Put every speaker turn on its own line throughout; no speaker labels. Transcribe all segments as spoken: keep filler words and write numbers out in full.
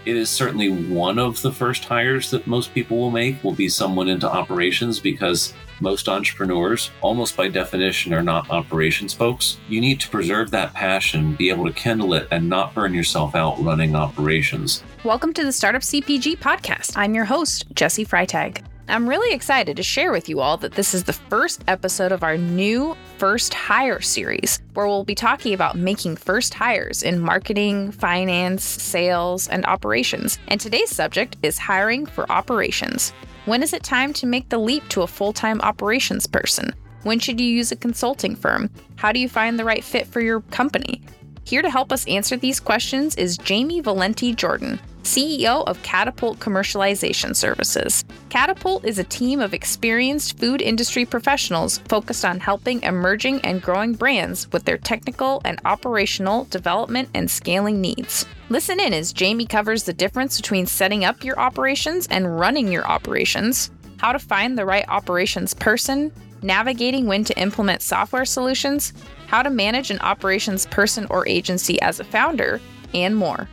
it is certainly one of the first hires that most people will make will be someone into operations, because most entrepreneurs, almost by definition, are not operations folks. You need to preserve that passion, be able to kindle it, and not burn yourself out running operations.
Welcome to the Startup C P G podcast. I'm your host, Jessie Freitag. I'm really excited to share with you all that this is the first episode of our new First Hire series, where we'll be talking about making first hires in marketing, finance, sales, and operations. And today's subject is hiring for operations. When is it time to make the leap to a full-time operations person? When should you use a consulting firm? How do you find the right fit for your company? Here to help us answer these questions is Jamie Valenti Jordan, C E O of Catapult Commercialization Services. Catapult is a team of experienced food industry professionals focused on helping emerging and growing brands with their technical and operational development and scaling needs. Listen in as Jamie covers the difference between setting up your operations and running your operations, how to find the right operations person, navigating when to implement software solutions, how to manage an operations person or agency as a founder, and more.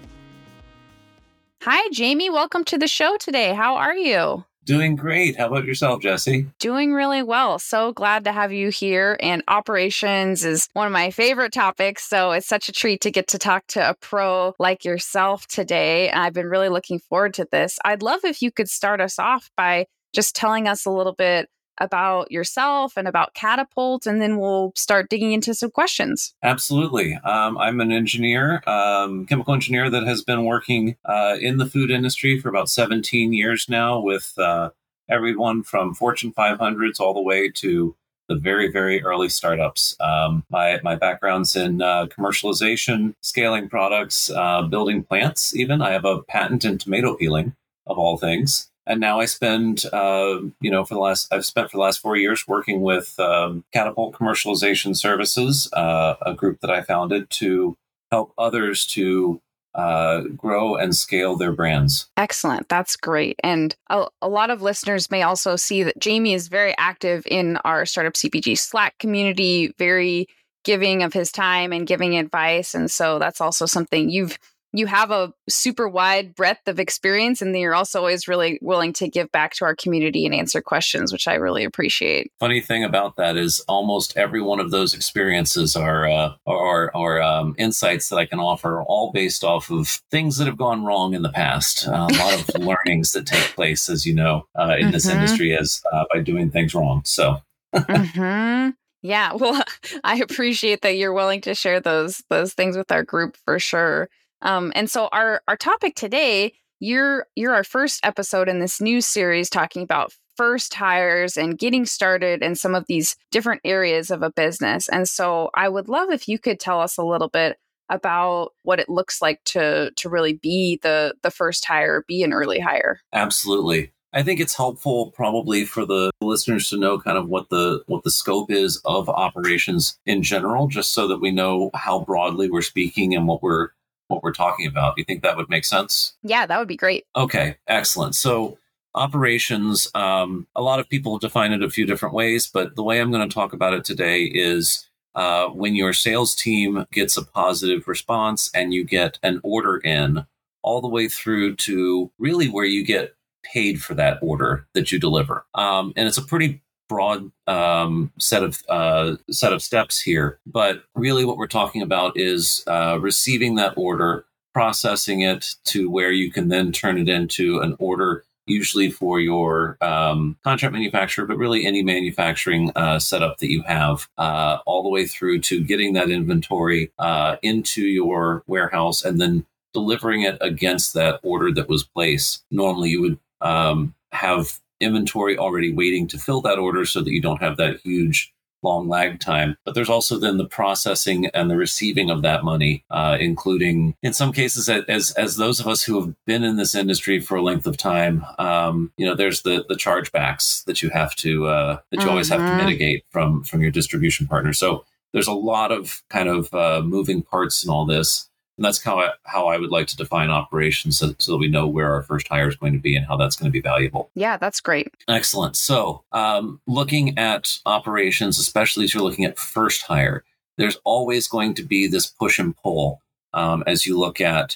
Hi, Jamie. Welcome to the show today. How are you?
Doing great. How about yourself, Jessie?
Doing really well. So glad to have you here. And operations is one of my favorite topics. So it's such a treat to get to talk to a pro like yourself today. And I've been really looking forward to this. I'd love if you could start us off by just telling us a little bit about yourself and about Catapult, and then we'll start digging into some questions.
Absolutely. Um, I'm an engineer, um, chemical engineer that has been working uh, in the food industry for about seventeen years now, with uh, everyone from Fortune five hundreds all the way to the very, very early startups. Um, my, my background's in uh, commercialization, scaling products, uh, building plants even. I have a patent in tomato peeling, of all things. And now I spend, uh, you know, for the last, I've spent for the last four years working with um, Catapult Commercialization Services, uh, a group that I founded to help others to uh, grow and scale their brands.
Excellent. That's great. And a, a lot of listeners may also see that Jamie is very active in our Startup C P G Slack community, very giving of his time and giving advice. And so that's also something you've You have a super wide breadth of experience, and then you're also always really willing to give back to our community and answer questions, which I really appreciate.
Funny thing about that is almost every one of those experiences are uh, are, are um, insights that I can offer, all based off of things that have gone wrong in the past. Uh, a lot of learnings that take place, as you know, uh, in mm-hmm. this industry as uh, by doing things wrong. So.
mm-hmm. Yeah, well, I appreciate that you're willing to share those those things with our group for sure. Um, and so our, our topic today, you're, you're our first episode in this new series talking about first hires and getting started in some of these different areas of a business. And so I would love if you could tell us a little bit about what it looks like to, to really be the, the first hire, be an early hire.
Absolutely. I think it's helpful probably for the listeners to know kind of what the what the scope is of operations in general, just so that we know how broadly we're speaking and what we're what we're talking about. Do you think that would make sense?
Yeah, that would be great.
Okay, excellent. So operations, um, a lot of people define it a few different ways, but the way I'm going to talk about it today is uh, when your sales team gets a positive response and you get an order in, all the way through to really where you get paid for that order that you deliver. Um, and it's a pretty broad um, set of uh, set of steps here. But really what we're talking about is uh, receiving that order, processing it to where you can then turn it into an order, usually for your um, contract manufacturer, but really any manufacturing uh, setup that you have, uh, all the way through to getting that inventory uh, into your warehouse and then delivering it against that order that was placed. Normally you would um, have inventory already waiting to fill that order so that you don't have that huge long lag time. But there's also then the processing and the receiving of that money, uh, including in some cases, as as those of us who have been in this industry for a length of time, um, you know, there's the the chargebacks that you have to uh, that you mm-hmm. always have to mitigate from from your distribution partner. So there's a lot of kind of uh, moving parts in all this. And that's how I, how I would like to define operations so, so that we know where our first hire is going to be and how that's going to be valuable.
Yeah, that's great.
Excellent. So um, looking at operations, especially as you're looking at first hire, there's always going to be this push and pull um, as you look at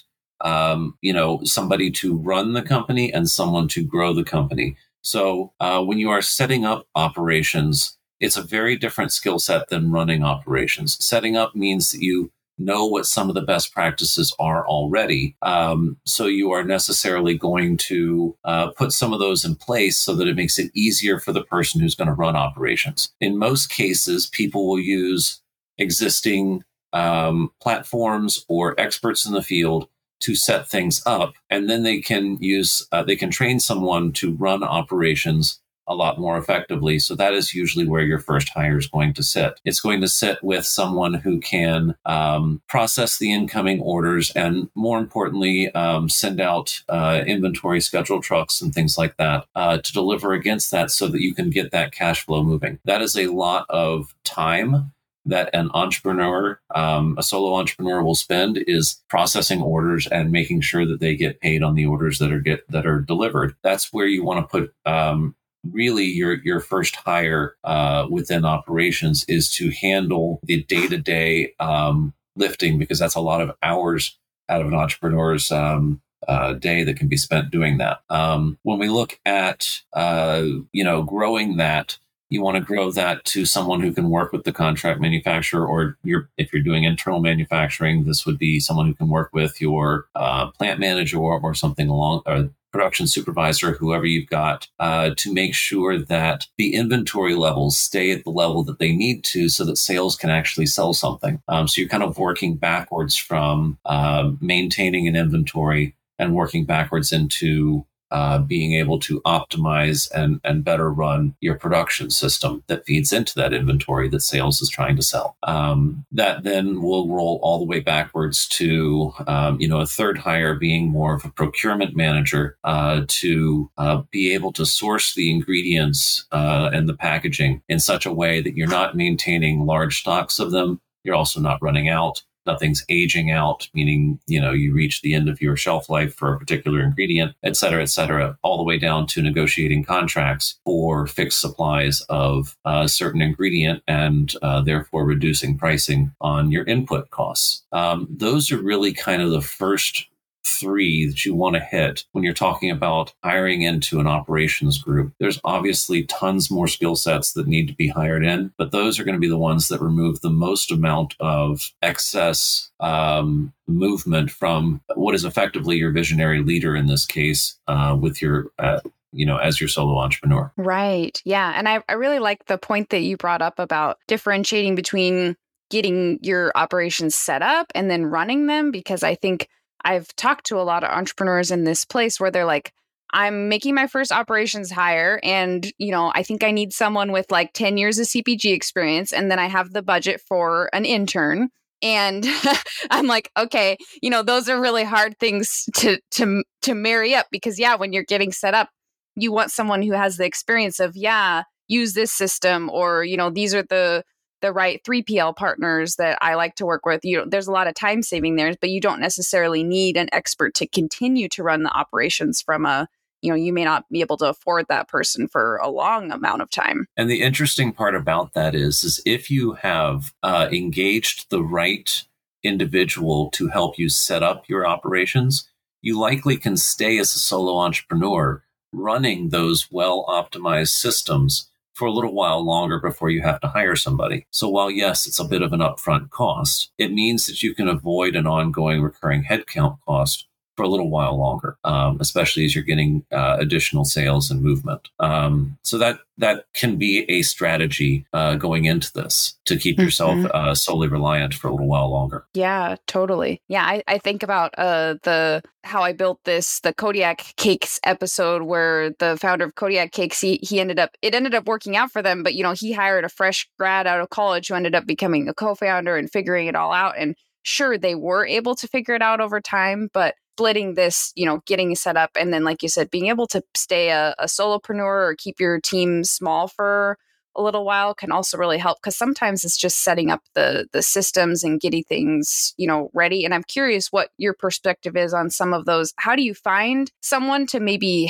um, you know, somebody to run the company and someone to grow the company. So uh, when you are setting up operations, it's a very different skill set than running operations. Setting up means that you know what some of the best practices are already. Um, so you are necessarily going to uh, put some of those in place so that it makes it easier for the person who's going to run operations. In most cases, people will use existing um, platforms or experts in the field to set things up, and then they can use, uh, they can train someone to run operations a lot more effectively. So that is usually where your first hire is going to sit. It's going to sit with someone who can um, process the incoming orders and, more importantly, um, send out uh, inventory schedule trucks and things like that uh, to deliver against that so that you can get that cash flow moving. That is a lot of time that an entrepreneur, um, a solo entrepreneur will spend is processing orders and making sure that they get paid on the orders that are get that are delivered. That's where you want to put um, really your your first hire uh, within operations is to handle the day-to-day um, lifting, because that's a lot of hours out of an entrepreneur's um, uh, day that can be spent doing that. Um, when we look at uh, you know growing that, you want to grow that to someone who can work with the contract manufacturer, or you're, if you're doing internal manufacturing, this would be someone who can work with your uh, plant manager or, or something along, or production supervisor, whoever you've got, uh, to make sure that the inventory levels stay at the level that they need to so that sales can actually sell something. Um, so you're kind of working backwards from uh, maintaining an inventory and working backwards into Uh, being able to optimize and, and better run your production system that feeds into that inventory that sales is trying to sell. Um, that then will roll all the way backwards to, um, you know, a third hire being more of a procurement manager uh, to uh, be able to source the ingredients uh, and the packaging in such a way that you're not maintaining large stocks of them. You're also not running out. Nothing's aging out, meaning, you know, you reach the end of your shelf life for a particular ingredient, et cetera, et cetera, all the way down to negotiating contracts for fixed supplies of a certain ingredient and uh, therefore reducing pricing on your input costs. Um, those are really kind of the first three that you want to hit when you're talking about hiring into an operations group. There's obviously tons more skill sets that need to be hired in, but those are going to be the ones that remove the most amount of excess um, movement from what is effectively your visionary leader in this case uh, with your uh, you know, as your solo entrepreneur.
Right. Yeah. And I, I really like the point that you brought up about differentiating between getting your operations set up and then running them, because I think I've talked to a lot of entrepreneurs in this place where they're like, I'm making my first operations hire, and, you know, I think I need someone with like ten years of C P G experience, and then I have the budget for an intern. And I'm like, okay, you know, those are really hard things to to to marry up, because yeah, when you're getting set up, you want someone who has the experience of, yeah, use this system, or, you know, these are the the right three P L partners that I like to work with. You know, there's a lot of time saving there, but you don't necessarily need an expert to continue to run the operations from a, you know, you may not be able to afford that person for a long amount of time.
And the interesting part about that is, is if you have uh, engaged the right individual to help you set up your operations, you likely can stay as a solo entrepreneur running those well-optimized systems for a little while longer before you have to hire somebody. So while, yes, it's a bit of an upfront cost, it means that you can avoid an ongoing recurring headcount cost for a little while longer, um, especially as you're getting uh, additional sales and movement. Um, so that that can be a strategy uh, going into this to keep yourself mm-hmm. uh, solely reliant for a little while longer.
Yeah, totally. Yeah, I, I think about uh, the how I built this, the Kodiak Cakes episode, where the founder of Kodiak Cakes, he, he ended up, it ended up working out for them, but, you know, he hired a fresh grad out of college who ended up becoming a co-founder and figuring it all out. And sure, they were able to figure it out over time, but splitting this, you know, getting set up, and then, like you said, being able to stay a, a solopreneur or keep your team small for a little while can also really help, because sometimes it's just setting up the the systems and getting things, you know, ready. And I'm curious what your perspective is on some of those. How do you find someone to maybe help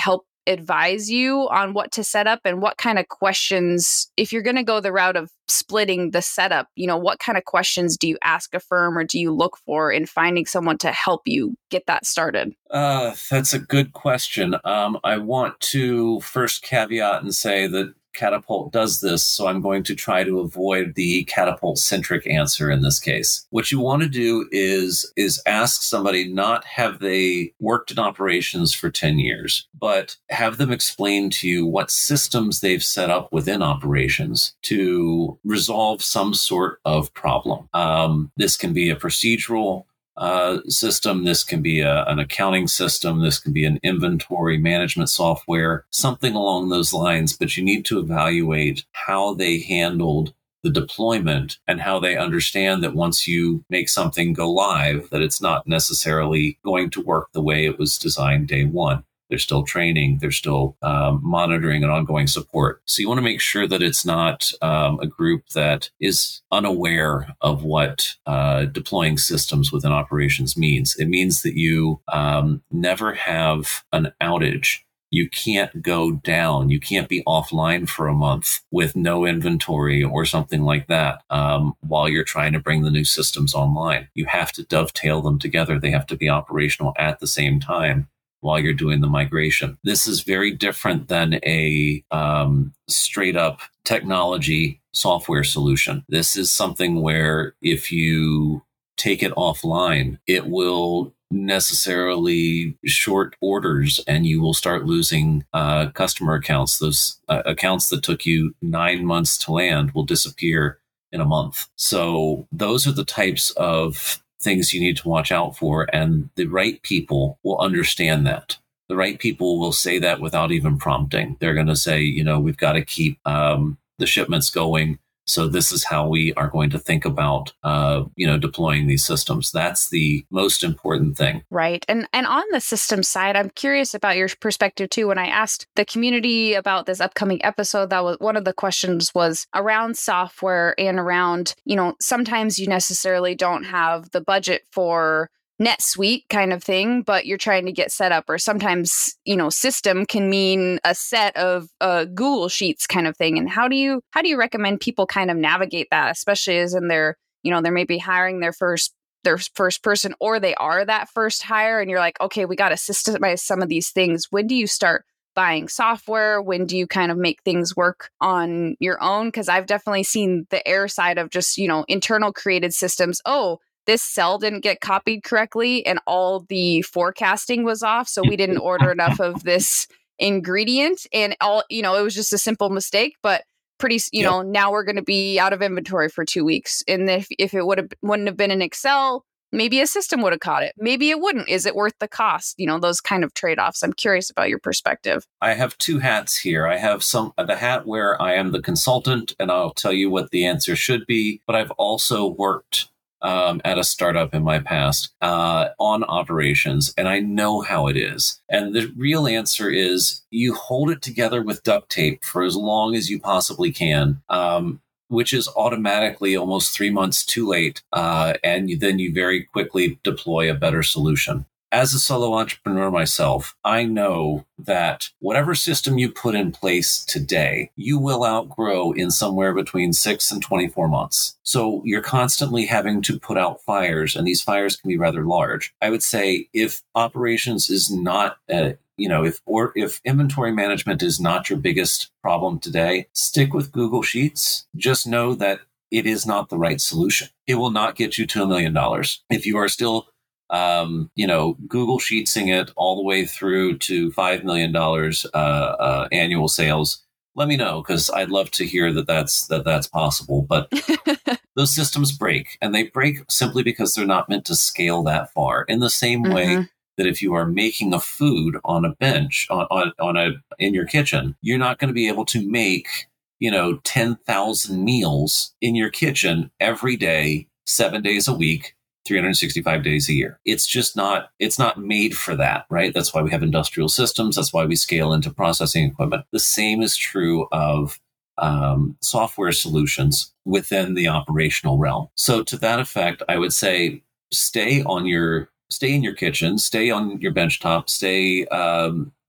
advise you on what to set up and what kind of questions, if you're going to go the route of splitting the setup, you know, what kind of questions do you ask a firm or do you look for in finding someone to help you get that started?
Uh, that's a good question. Um, I want to first caveat and say that Catapult does this, so I'm going to try to avoid the Catapult-centric answer in this case. What you want to do is, is ask somebody, not have they worked in operations for ten years, but have them explain to you what systems they've set up within operations to resolve some sort of problem. Um, this can be a procedural Uh, system. This can be a, an accounting system. This can be an inventory management software, something along those lines. But you need to evaluate how they handled the deployment and how they understand that once you make something go live, that it's not necessarily going to work the way it was designed day one. They're still training. They're still um, monitoring and ongoing support. So you want to make sure that it's not um, a group that is unaware of what uh, deploying systems within operations means. It means that you um, never have an outage. You can't go down. You can't be offline for a month with no inventory or something like that um, while you're trying to bring the new systems online. You have to dovetail them together. They have to be operational at the same time while you're doing the migration. This is very different than a um, straight up technology software solution. This is something where if you take it offline, it will necessarily short orders and you will start losing uh, customer accounts. Those uh, accounts that took you nine months to land will disappear in a month. So those are the types of things you need to watch out for, and the right people will understand that. The right people will say that without even prompting. They're going to say, you know, we've got to keep um, the shipments going. So this is how we are going to think about, uh, you know, deploying these systems. That's the most important thing.
Right. And and on the system side, I'm curious about your perspective too. When I asked the community about this upcoming episode, that was one of the questions was around software and around, you know, sometimes you necessarily don't have the budget for NetSuite kind of thing, but you're trying to get set up, or sometimes, you know, system can mean a set of uh, Google Sheets kind of thing. And how do you how do you recommend people kind of navigate that, especially as in their, you know, they're maybe hiring their first their first person, or they are that first hire, and you're like, okay, we got to systemize some of these things. When do you start buying software? When do you kind of make things work on your own? Because I've definitely seen the air side of just, you know, internal created systems. Oh, this cell didn't get copied correctly and all the forecasting was off. So we didn't order enough of this ingredient, and all, you know, it was just a simple mistake, but pretty, you yep. know, now we're going to be out of inventory for two weeks. And if, if it would have, wouldn't have been in Excel, maybe a system would have caught it. Maybe it wouldn't. Is it worth the cost? You know, those kind of trade-offs. I'm curious about your perspective.
I have two hats here. I have some the hat where I am the consultant and I'll tell you what the answer should be, but I've also worked Um, at a startup in my past uh, on operations, and I know how it is. And the real answer is you hold it together with duct tape for as long as you possibly can, um, which is automatically almost three months too late, uh, and you, then you very quickly deploy a better solution. As a solo entrepreneur myself, I know that whatever system you put in place today, you will outgrow in somewhere between six and twenty-four months. So you're constantly having to put out fires, and these fires can be rather large. I would say if operations is not, uh, you know, if or if inventory management is not your biggest problem today, stick with Google Sheets. Just know that it is not the right solution. It will not get you to a million dollars. If you are still Um, you know, Google Sheetsing it all the way through to five million dollars uh, uh, annual sales, let me know, because I'd love to hear that that's, that that's possible. But those systems break, and they break simply because they're not meant to scale that far. In the same mm-hmm. way that if you are making a food on a bench, on, on, on a in your kitchen, you're not going to be able to make, you know, ten thousand meals in your kitchen every day, seven days a week, three hundred sixty-five days a year. It's just not, it's not made for that, right? That's why we have industrial systems. That's why we scale into processing equipment. The same is true of um, software solutions within the operational realm. So to that effect, I would say stay on your, stay in your kitchen, stay on your benchtop, stay, um,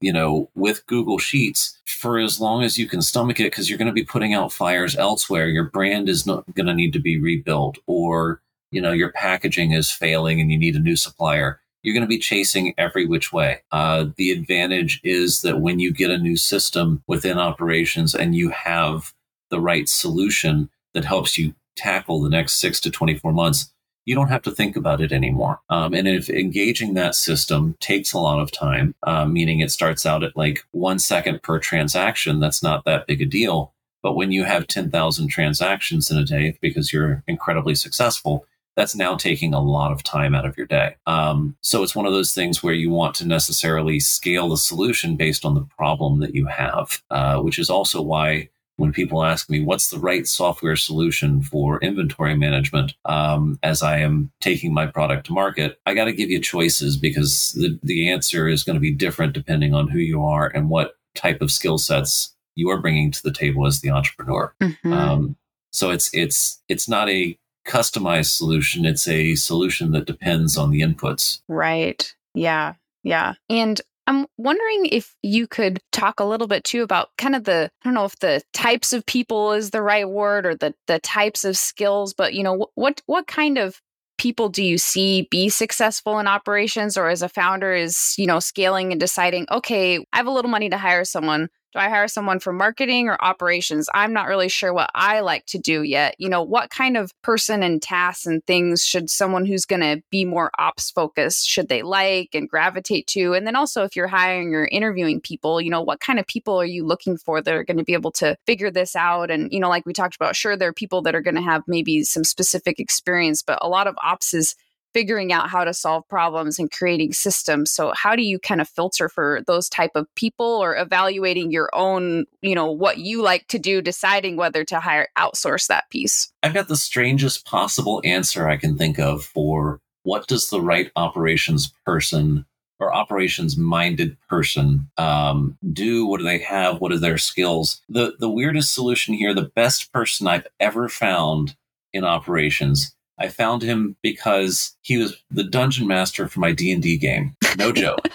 you know, with Google Sheets for as long as you can stomach it, because you're going to be putting out fires elsewhere. Your brand is not going to need to be rebuilt, or, you know, your packaging is failing and you need a new supplier. You're going to be chasing every which way. Uh, the advantage is that when you get a new system within operations and you have the right solution that helps you tackle the next six to twenty-four months, you don't have to think about it anymore. Um, and if engaging that system takes a lot of time, uh, meaning it starts out at like one second per transaction, that's not that big a deal. But when you have ten thousand transactions in a day because you're incredibly successful, that's now taking a lot of time out of your day. Um, so it's one of those things where you want to necessarily scale the solution based on the problem that you have, uh, which is also why when people ask me, what's the right software solution for inventory management, um, as I am taking my product to market, I got to give you choices, because the, the answer is going to be different depending on who you are and what type of skill sets you are bringing to the table as the entrepreneur. Mm-hmm. Um, so it's it's it's not a customized solution. It's a solution that depends on the inputs.
Right. Yeah. Yeah. And I'm wondering if you could talk a little bit too about kind of the, I don't know if the types of people is the right word, or the the types of skills, but, you know, what what kind of people do you see be successful in operations, or as a founder is, you know, scaling and deciding, okay, I have a little money to hire someone. Do I hire someone for marketing or operations? I'm not really sure what I like to do yet. You know, what kind of person and tasks and things should someone who's going to be more ops focused, should they like and gravitate to? And then also, if you're hiring or interviewing people, you know, what kind of people are you looking for that are going to be able to figure this out? And, you know, like we talked about, sure, there are people that are going to have maybe some specific experience, but a lot of ops is figuring out how to solve problems and creating systems. So how do you kind of filter for those type of people, or evaluating your own, you know, what you like to do, deciding whether to hire, outsource that piece?
I've got the strangest possible answer I can think of for what does the right operations person or operations minded person um, do? What do they have? What are their skills? The, the weirdest solution here, the best person I've ever found in operations, I found him because he was the dungeon master for my D and D game. No joke.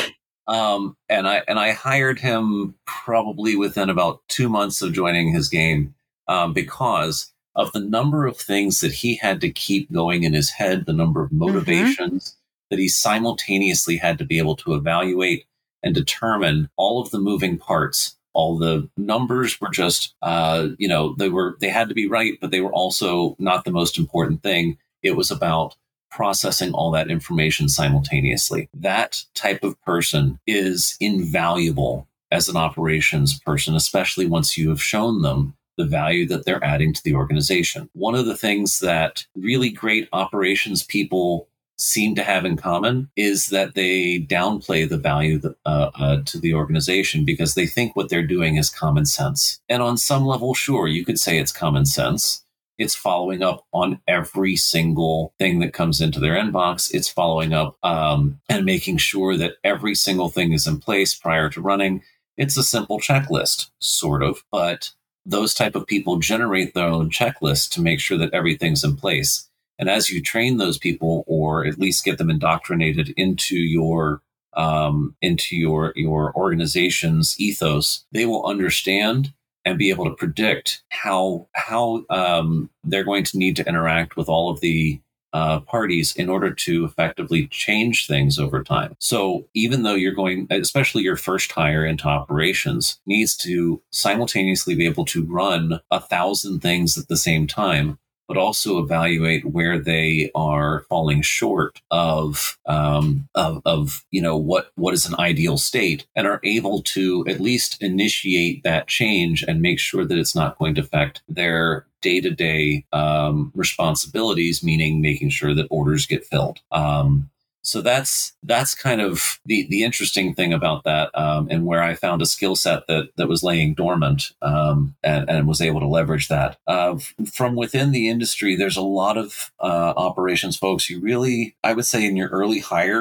um, and I and I hired him probably within about two months of joining his game, um, because of the number of things that he had to keep going in his head, the number of motivations mm-hmm. that he simultaneously had to be able to evaluate and determine all of the moving parts. All the numbers were just, uh, you know, they were, they had to be right, but they were also not the most important thing. It was about processing all that information simultaneously. That type of person is invaluable as an operations person, especially once you have shown them the value that they're adding to the organization. One of the things that really great operations people seem to have in common is that they downplay the value that, uh, uh, to the organization, because they think what they're doing is common sense. And on some level, sure, you could say it's common sense. It's following up on every single thing that comes into their inbox. It's following up um, and making sure that every single thing is in place prior to running. It's a simple checklist, sort of, but those type of people generate their own checklist to make sure that everything's in place. And as you train those people, or at least get them indoctrinated into your um, into your your organization's ethos, they will understand and be able to predict how how um, they're going to need to interact with all of the uh, parties in order to effectively change things over time. So even though you're going, especially your first hire into operations, needs to simultaneously be able to run a thousand things at the same time, but also evaluate where they are falling short of, um, of, of, you know, what, what is an ideal state, and are able to at least initiate that change and make sure that it's not going to affect their day-to-day um, responsibilities, meaning making sure that orders get filled. Um, So that's that's kind of the, the interesting thing about that, um, and where I found a skill set that that was laying dormant, um, and, and was able to leverage that. Uh, f- from within the industry, there's a lot of uh, operations folks. You really, I would say, in your early hire,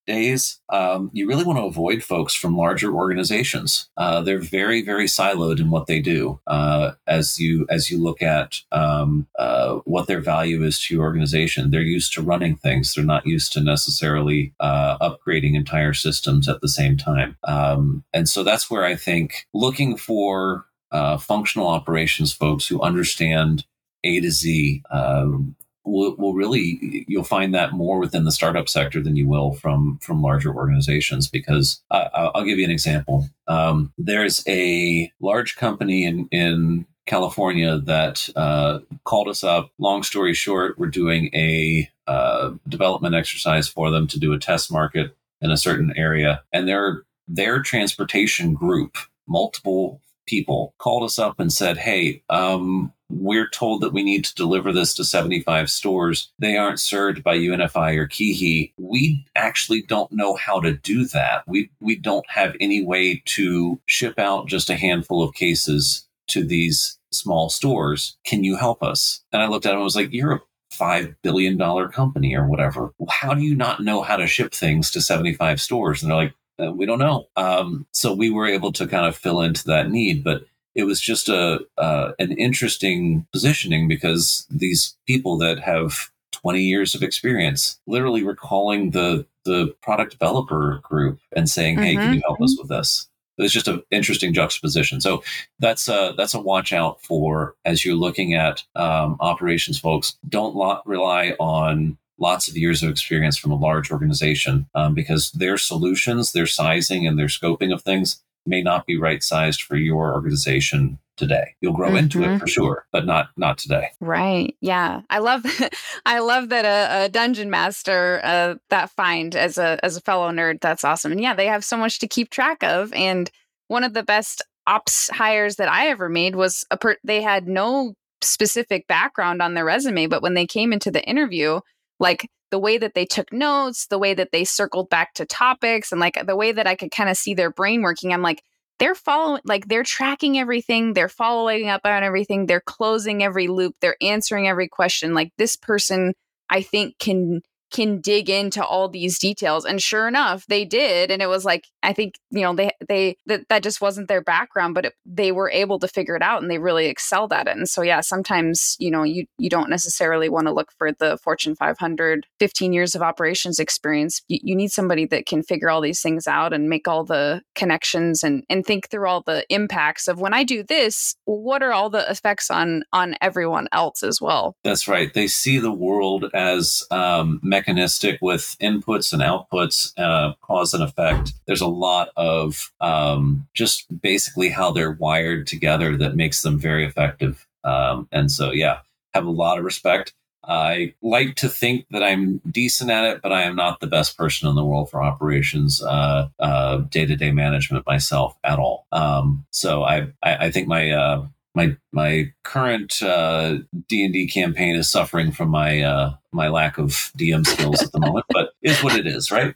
days, um, you really want to avoid folks from larger organizations. Uh, they're very, very siloed in what they do. Uh, as you as you look at um, uh, what their value is to your organization, they're used to running things. They're not used to necessarily uh, upgrading entire systems at the same time. Um, and so that's where I think looking for uh, functional operations folks who understand A to Z. Um, Will, will really, you'll find that more within the startup sector than you will from from larger organizations. Because uh, I'll give you an example. Um, there's a large company in in California that uh, called us up. Long story short, we're doing a uh, development exercise for them to do a test market in a certain area, and their their transportation group, multiple people, called us up and said, "Hey, um, we're told that we need to deliver this to seventy-five stores. They aren't served by U N F I or KeyHe. We actually don't know how to do that. We we don't have any way to ship out just a handful of cases to these small stores. Can you help us?" And I looked at him and was like, "You're a five billion dollars company or whatever. How do you not know how to ship things to seventy-five stores?" And they're like, Uh, we don't know. Um, so we were able to kind of fill into that need, but it was just a uh, an interesting positioning, because these people that have twenty years of experience literally were calling the the product developer group and saying, "Hey,
Mm-hmm.
can you help us with this?" It was just an interesting juxtaposition. So that's a, that's a watch out for as you're looking at um, operations folks. Don't lot, rely on lots of years of experience from a large organization, um, because their solutions, their sizing, and their scoping of things may not be right sized for your organization today. You'll grow mm-hmm. into it for sure, but not not today.
Right. Yeah. I love I love that a, a dungeon master uh, that find as a as a fellow nerd. That's awesome. And yeah, they have so much to keep track of. And one of the best ops hires that I ever made was a per- they had no specific background on their resume, but when they came into the interview, like the way that they took notes, the way that they circled back to topics, and like the way that I could kind of see their brain working, I'm like, they're following, like they're tracking everything. They're following up on everything. They're closing every loop. They're answering every question. Like this person, I think can can dig into all these details. And sure enough, they did. And it was like, I think, you know, they, they, that, that just wasn't their background, but it, they were able to figure it out and they really excelled at it. And so, yeah, sometimes, you know, you, you don't necessarily want to look for the Fortune five hundred, fifteen years of operations experience. You, you need somebody that can figure all these things out and make all the connections and, and think through all the impacts of when I do this, what are all the effects on, on everyone else as well?
That's right. They see the world as um, mechanistic with inputs and outputs, uh, cause and effect. There's a lot of um, just basically how they're wired together that makes them very effective. Um, and so, yeah, have a lot of respect. I like to think that I'm decent at it, but I am not the best person in the world for operations, uh, uh, day-to-day management myself at all. Um, so I, I, I think my uh, my my current uh, D and D campaign is suffering from my uh, my lack of D M skills at the moment, but it's what it is, right?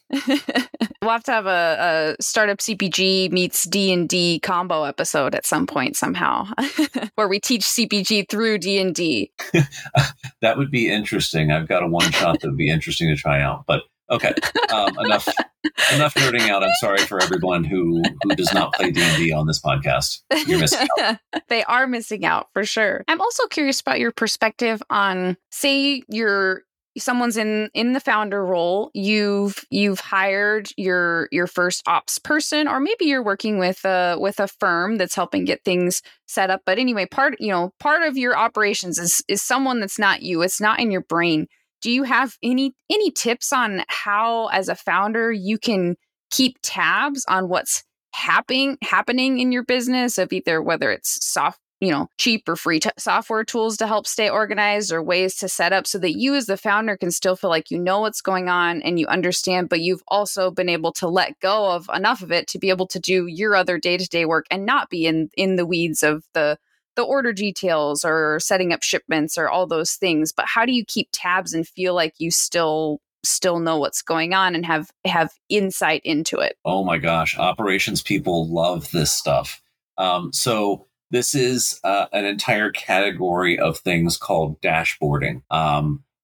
We'll have to have a, a startup C P G meets D and D combo episode at some point somehow, where we teach C P G through D and D.
That would be interesting. I've got a one shot that would be interesting to try out, but okay, um, enough enough nerding out. I'm sorry for everyone who who does not play D and D on this podcast. You're missing out.
They are missing out for sure. I'm also curious about your perspective on, say you're someone's in in the founder role, you've you've hired your your first ops person, or maybe you're working with a with a firm that's helping get things set up. But anyway, part you know part of your operations is is someone that's not you. It's not in your brain. Do you have any any tips on how, as a founder, you can keep tabs on what's happening happening in your business, of either whether it's soft, you know, cheap or free t- software tools to help stay organized, or ways to set up so that you as the founder can still feel like you know what's going on and you understand, but you've also been able to let go of enough of it to be able to do your other day-to-day work and not be in, in the weeds of the the order details or setting up shipments or all those things. But how do you keep tabs and feel like you still still know what's going on and have have insight into it?
Oh my gosh, operations people love this stuff. Um, so This is uh, an entire category of things called dashboarding. Um,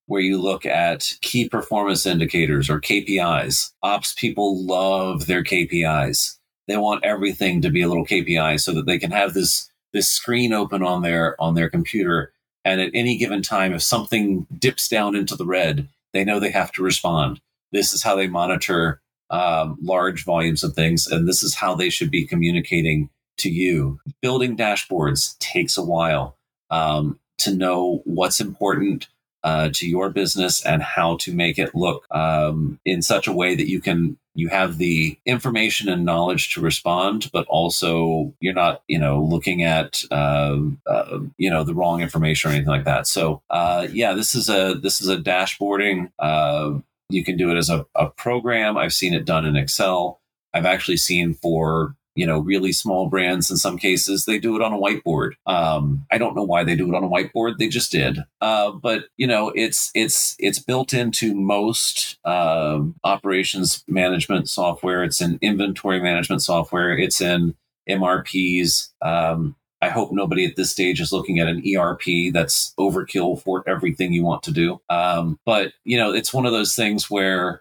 where you look at key performance indicators or K P Is. Ops people love their K P Is. They want everything to be a little K P I so that they can have this this screen open on their on their computer. And at any given time, if something dips down into the red, they know they have to respond. This is how they monitor um, large volumes of things, and this is how they should be communicating to you. Building dashboards takes a while um, to know what's important uh, to your business and how to make it look um, in such a way that you can you have the information and knowledge to respond, but also you're not, you know, looking at, uh, uh, you know, the wrong information or anything like that. So, uh, yeah, this is a this is a dashboarding. Uh, you can do it as a, a program. I've seen it done in Excel. I've actually seen for, you know, really small brands, in some cases, they do it on a whiteboard. Um, I don't know why they do it on a whiteboard. They just did. Uh, but, you know, it's it's it's built into most uh, operations management software. It's in inventory management software. It's in M R Ps. Um, I hope nobody at this stage is looking at an E R P. That's overkill for everything you want to do. Um, but, you know, it's one of those things where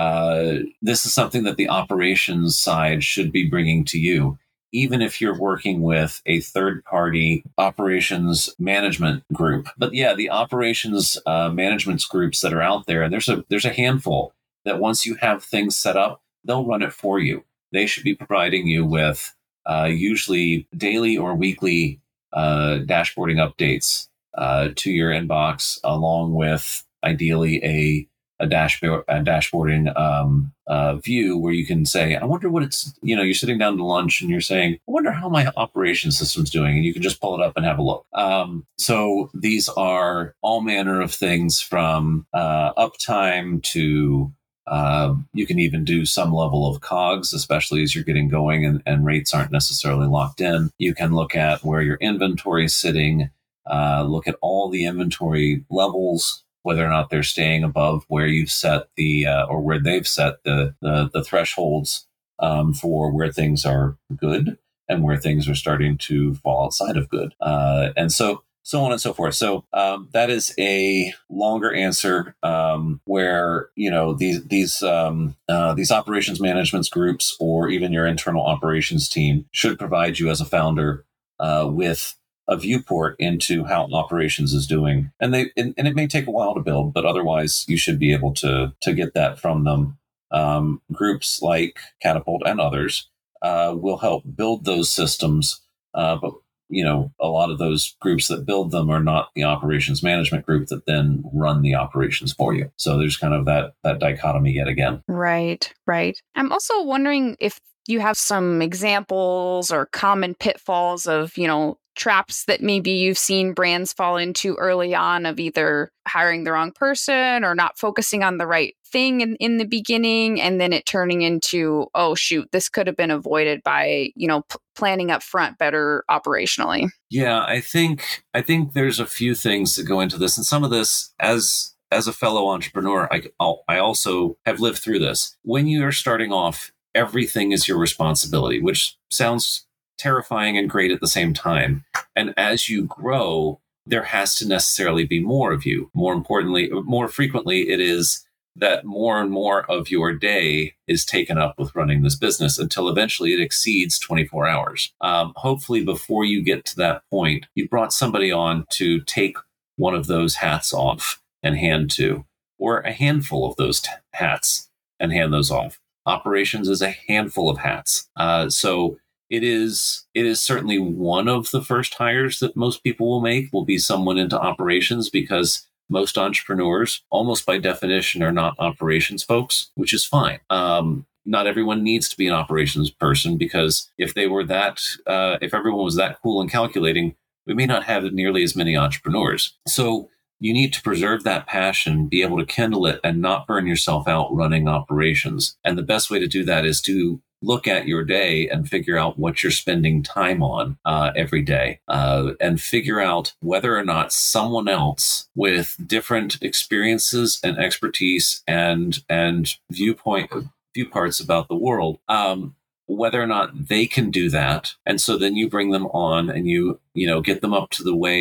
Uh, this is something that the operations side should be bringing to you, even if you're working with a third-party operations management group. But yeah, the operations uh, management groups that are out there, and there's a there's a handful that once you have things set up, they'll run it for you. They should be providing you with uh, usually daily or weekly uh, dashboarding updates uh, to your inbox, along with ideally a a dashboard, a dashboarding um, uh, view where you can say, I wonder what it's, you know, you're sitting down to lunch and you're saying, I wonder how my operation system's doing. And you can just pull it up and have a look. Um, so these are all manner of things from uh, uptime to uh, you can even do some level of COGS, especially as you're getting going and, and rates aren't necessarily locked in. You can look at where your inventory is sitting, uh, look at all the inventory levels, whether or not they're staying above where you've set the, uh, or where they've set the the, the thresholds um, for where things are good and where things are starting to fall outside of good. Uh, and so, so on and so forth. So um, that is a longer answer um, where, you know, these, these, um, uh, these operations management groups or even your internal operations team should provide you as a founder uh, with a viewport into how operations is doing. And they and, and it may take a while to build, but otherwise you should be able to to get that from them. Um, groups like Catapult and others uh, will help build those systems. Uh, but, you know, a lot of those groups that build them are not the operations management group that then run the operations for you. So there's kind of that that dichotomy yet again.
Right, right. I'm also wondering if you have some examples or common pitfalls of, you know, traps that maybe you've seen brands fall into early on of either hiring the wrong person or not focusing on the right thing in, in the beginning, and then it turning into, oh, shoot, this could have been avoided by, you know, p- planning up front better operationally.
Yeah, I think I think there's a few things that go into this. And some of this, as as a fellow entrepreneur, I, I'll, I also have lived through this. When you are starting off, everything is your responsibility, which sounds terrifying and great at the same time. And as you grow, there has to necessarily be more of you. More importantly, more frequently, it is that more and more of your day is taken up with running this business until eventually it exceeds twenty-four hours. Um, hopefully, before you get to that point, you brought somebody on to take one of those hats off and hand to, or a handful of those t- hats and hand those off. Operations is a handful of hats. Uh, so It is it is certainly one of the first hires that most people will make will be someone into operations, because most entrepreneurs, almost by definition, are not operations folks, which is fine. Um, not everyone needs to be an operations person, because if they were that, uh, if everyone was that cool and calculating, we may not have nearly as many entrepreneurs. So you need to preserve that passion, be able to kindle it, and not burn yourself out running operations. And the best way to do that is to look at your day and figure out what you're spending time on uh, every day, uh, and figure out whether or not someone else with different experiences and expertise and and viewpoint view parts about the world, um, whether or not they can do that. And so then you bring them on and you you know get them up to the way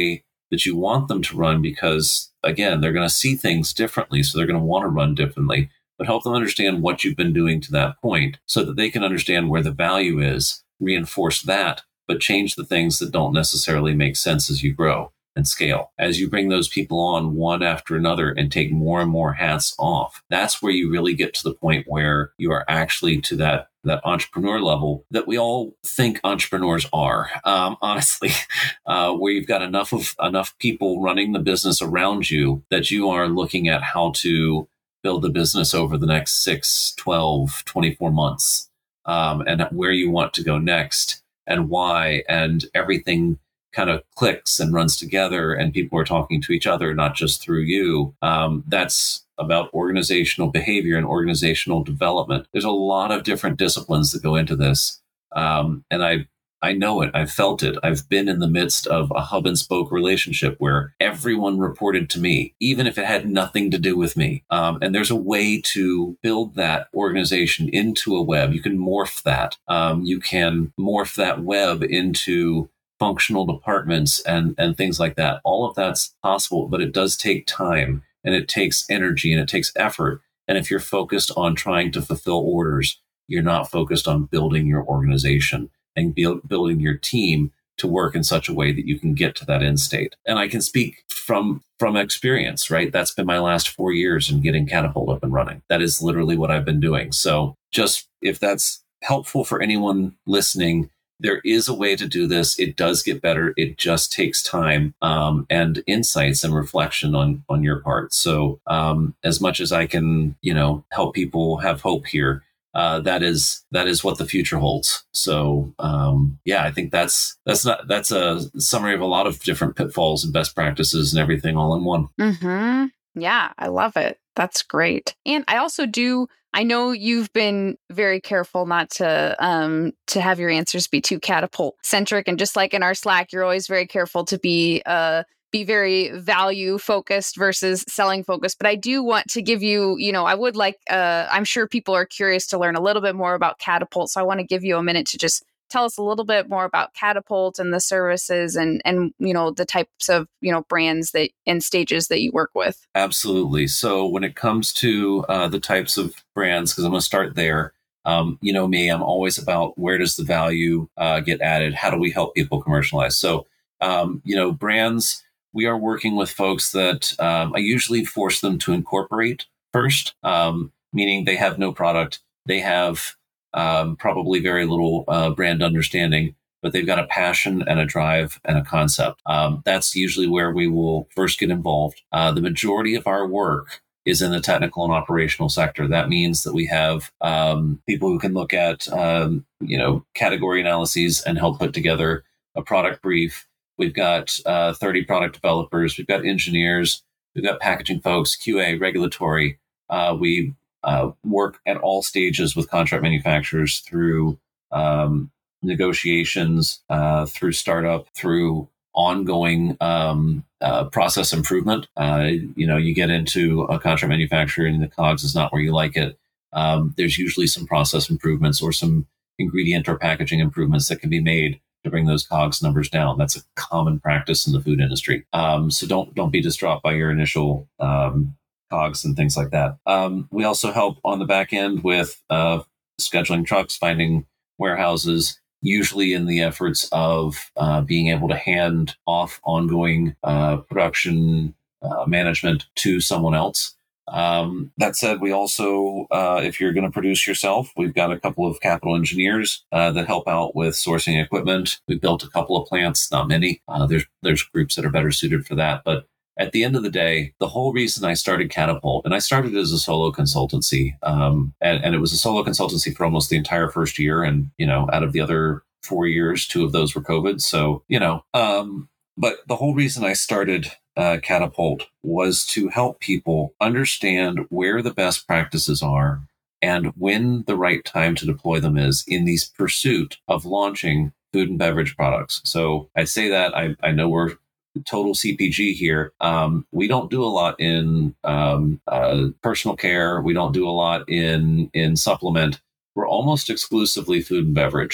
that you want them to run because, again, they're going to see things differently. So they're going to want to run differently, but help them understand what you've been doing to that point so that they can understand where the value is, reinforce that, but change the things that don't necessarily make sense as you grow and scale. As you bring those people on one after another and take more and more hats off, that's where you really get to the point where you are actually to that that entrepreneur level that we all think entrepreneurs are, um, honestly, uh, where you've got enough of enough people running the business around you that you are looking at how to build the business over the next six, twelve, twenty-four months, um, and where you want to go next and why, and everything kind of clicks and runs together and people are talking to each other, not just through you. Um, that's about organizational behavior and organizational development. There's a lot of different disciplines that go into this. Um, and I I know it. I've felt it. I've been in the midst of a hub and spoke relationship where everyone reported to me, even if it had nothing to do with me. Um, and there's a way to build that organization into a web. You can morph that. Um, you can morph that web into functional departments and, and things like that. All of that's possible, but it does take time and it takes energy and it takes effort. And if you're focused on trying to fulfill orders, you're not focused on building your organization and build, building your team to work in such a way that you can get to that end state. And I can speak from from experience, right? That's been my last four years in getting Catapult up and running. That is literally what I've been doing. So just if that's helpful for anyone listening, there is a way to do this. It does get better. It just takes time um, and insights and reflection on on your part. So um, as much as I can, you know, help people have hope here, uh, that is that is what the future holds. So um, yeah, I think that's that's not that's a summary of a lot of different pitfalls and best practices and everything all in one.
Mm-hmm. Yeah, I love it. That's great. And I also do. I know you've been very careful not to um, to have your answers be too catapult centric, and just like in our Slack, you're always very careful to be uh, be very value focused versus selling focused. But I do want to give you, you know, I would like. Uh, I'm sure people are curious to learn a little bit more about Catapult, so I want to give you a minute to just tell us a little bit more about Catapult and the services and, and, you know, the types of, you know, brands that and stages that you work with.
Absolutely. So when it comes to uh, the types of brands, because I'm going to start there, um, you know me, I'm always about where does the value uh, get added? How do we help people commercialize? So, um, you know, brands, we are working with folks that um, I usually force them to incorporate first, um, meaning they have no product. They have Um, probably very little uh, brand understanding, but they've got a passion and a drive and a concept. Um, that's usually where we will first get involved. Uh, the majority of our work is in the technical and operational sector. That means that we have um, people who can look at, um, you know, category analyses and help put together a product brief. We've got uh, thirty product developers. We've got engineers. We've got packaging folks, Q A, regulatory. Uh, we Uh, work at all stages with contract manufacturers through um, negotiations, uh, through startup, through ongoing um, uh, process improvement. Uh, you know, you get into a contract manufacturer and the COGS is not where you like it. Um, there's usually some process improvements or some ingredient or packaging improvements that can be made to bring those COGS numbers down. That's a common practice in the food industry. Um, so don't don't be distraught by your initial um, COGS and things like that. Um, we also help on the back end with uh, scheduling trucks, finding warehouses, usually in the efforts of uh, being able to hand off ongoing uh, production uh, management to someone else. Um, that said, we also, uh, if you're going to produce yourself, we've got a couple of capital engineers uh, that help out with sourcing equipment. We built a couple of plants, not many. Uh, there's there's groups that are better suited for that, but at the end of the day, the whole reason I started Catapult, and I started as a solo consultancy, um, and, and it was a solo consultancy for almost the entire first year. And, you know, out of the other four years, two of those were COVID. So, you know, um, but the whole reason I started uh, Catapult was to help people understand where the best practices are and when the right time to deploy them is in this pursuit of launching food and beverage products. So I say that I, I know we're total C P G here. Um, we don't do a lot in um, uh, personal care. We don't do a lot in in supplement. We're almost exclusively food and beverage.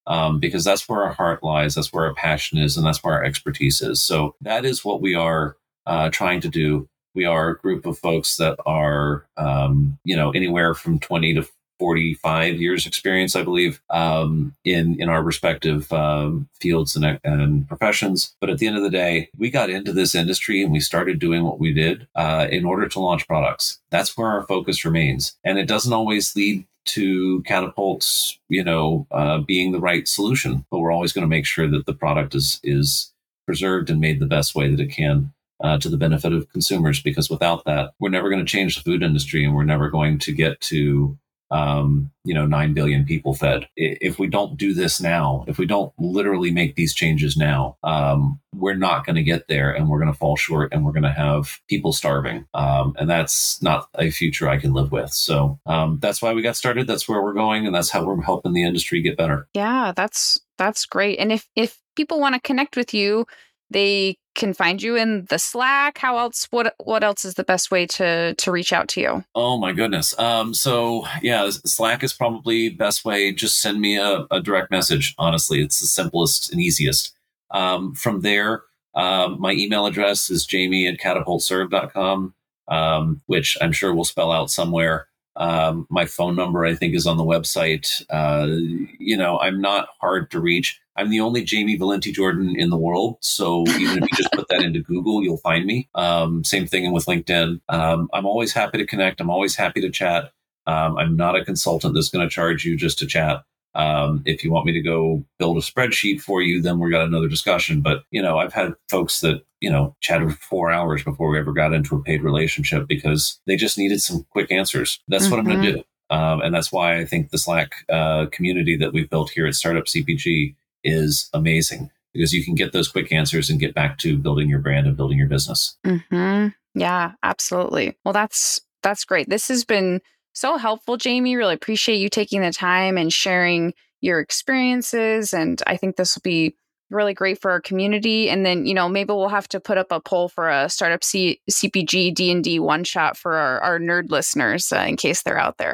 um, because that's where our heart lies, that's where our passion is, and that's where our expertise is. So that is what we are uh, trying to do. We are a group of folks that are, um, you know, anywhere from twenty to forty-five years experience, I believe, um, in in our respective um, fields and, and professions. But at the end of the day, we got into this industry and we started doing what we did uh, in order to launch products. That's where our focus remains, and it doesn't always lead to Catapult's, you know, uh, being the right solution. But we're always going to make sure that the product is is preserved and made the best way that it can. Uh, to the benefit of consumers, because without that, we're never going to change the food industry, and we're never going to get to, um, you know, nine billion people fed. If we don't do this now, if we don't literally make these changes now, um, we're not going to get there, and we're going to fall short, and we're going to have people starving. Um, and that's not a future I can live with. So um, that's why we got started. That's where we're going, and that's how we're helping the industry get better.
Yeah, that's that's great. And if if people want to connect with you, they can find you in the Slack. How else? What What else is the best way to to reach out to you?
Oh my goodness. Um. So yeah, Slack is probably best way. Just send me a, a direct message. Honestly, it's the simplest and easiest. Um. From there, um, my email address is jamie at catapult serve dot com, um, which I'm sure we'll spell out somewhere. Um. My phone number, I think, is on the website. Uh. You know, I'm not hard to reach. I'm the only Jamie Valenti Jordan in the world. So even if you just put that into Google, you'll find me. Um, same thing with LinkedIn. Um, I'm always happy to connect. I'm always happy to chat. Um, I'm not a consultant that's going to charge you just to chat. Um, if you want me to go build a spreadsheet for you, then we got another discussion. But, you know, I've had folks that, you know, chatted for four hours before we ever got into a paid relationship because they just needed some quick answers. That's mm-hmm. what I'm going to do. Um, and that's why I think the Slack uh, community that we've built here at Startup C P G is amazing, because you can get those quick answers and get back to building your brand and building your business.
Mm-hmm. Yeah, absolutely. Well, that's that's great. This has been so helpful, Jamie. Really appreciate you taking the time and sharing your experiences. And I think this will be really great for our community. And then, you know, maybe we'll have to put up a poll for a Startup C- CPG D and D one shot for our, our nerd listeners uh, in case they're out there.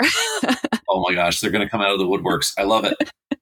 Oh my gosh, they're going to come out of the woodworks. I love it.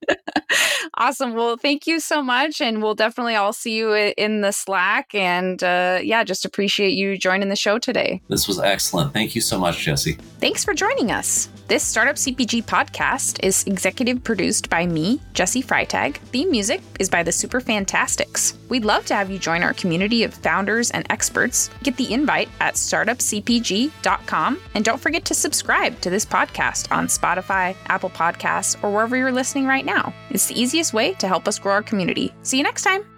Awesome. Well, thank you so much. And we'll definitely all see you in the Slack. And uh, yeah, just appreciate you joining the show today.
This was excellent. Thank you so much, Jesse.
Thanks for joining us. This Startup C P G podcast is executive produced by me, Jesse Freitag. Theme music is by the Super Fantastics. We'd love to have you join our community of founders and experts. Get the invite at startup c p g dot com. And don't forget to subscribe to this podcast on Spotify, Apple Podcasts, or wherever you're listening right now. It's the easiest way to help us grow our community. See you next time.